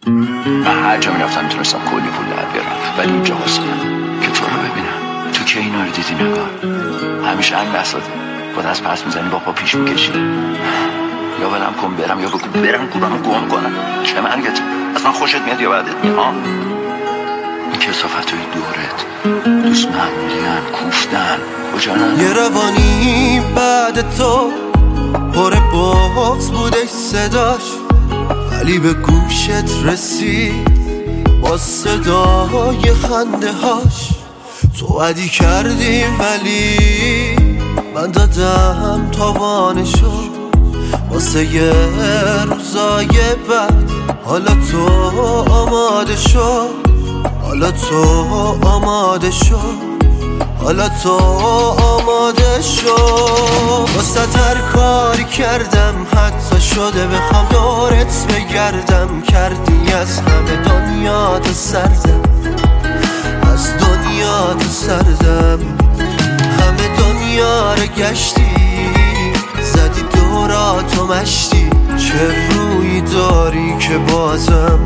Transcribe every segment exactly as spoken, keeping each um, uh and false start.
من هر جا میرفتم میتونستم کلی پول در بیارم، ولی اینجا واسمم که تو رو ببینم. تو که اینا رو دیدی نگاه، همیشه همین بساطه، با دست پس میزنی با پا پیش میکشی. یا ولم کن برم یا بگو برم گورانو گم کنم. چه مرگت؟ از من خوشت میاد یا بعدت میاد؟ این کثافت های دورت دوست معمولیان کوفتن کجا نه؟ یه روانی بعد تو پر بغض بودش صداش، ولی به گوشت رسید با صدای خنده هاش. تو عدی کردی ولی من دادم تاوانشو واسه یه روزای بعد. حالا تو آماده شو، حالا تو آماده شو، حالا تو آماده شو. واسه هر کاری کردم حتی شده بخوام دورت بگردم. کردی از همه دنیا تو سردم، از دنیا تو سردم. همه دنیا رو گشتی، زدی دوراتو مشتی. چه روی داری که بازم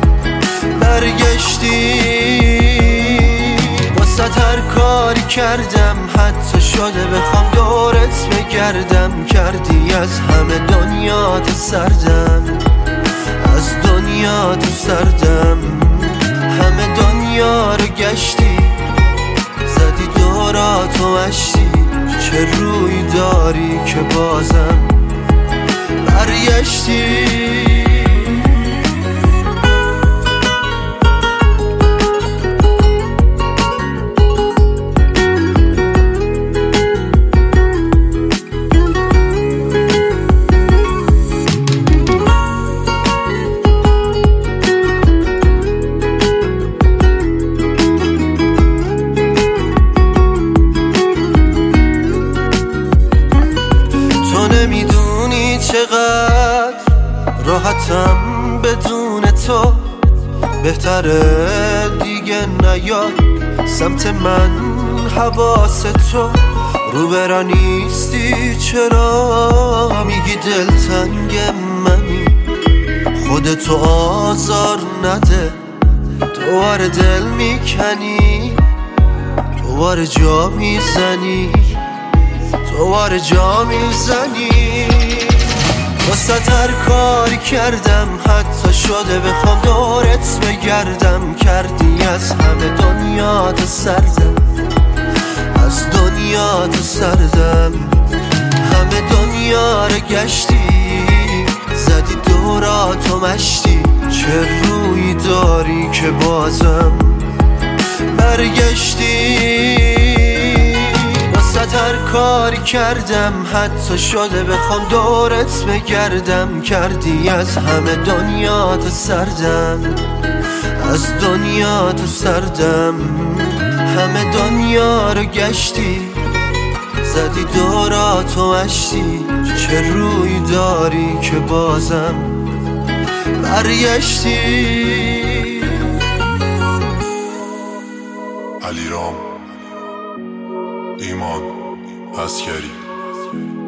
برگشتی؟ واسه هر کاری کردم حتی شده بخوام دورت بگردم. کردی از همه دنیا تو سردم، از دنیا تو سردم. همه دنیا رو گشتی، زدی دوراتو مشتی. چه روی داری که بازم برگشتی؟ نمیدونی چقدر راحتم بدون تو. بهتره دیگه نیا سمت من، حواس تو رو برا نیستی. چرا میگی دلتنگ منی؟ خودتو آزار نده، دوباره دل میکنی، دوباره جا میزنی، دوباره جا میزنی. واسه هر کاری کردم حتی شده بخوام دورت بگردم. کردی از همه دنیا تو سردم، از دنیا تو سردم. همه دنیا رو گشتی، زدی دوراتو مشتی. چه روی داری که بازم برگشتی؟ هر کاری کردم حتی شده بخوام دورت بگردم. کردی از همه دنیا تو سردم، از دنیا تو سردم. همه دنیا رو گشتی، زدی دوراتو مشتی. چه روی داری که بازم برگشتی؟ علیرام، ایمان عسکری.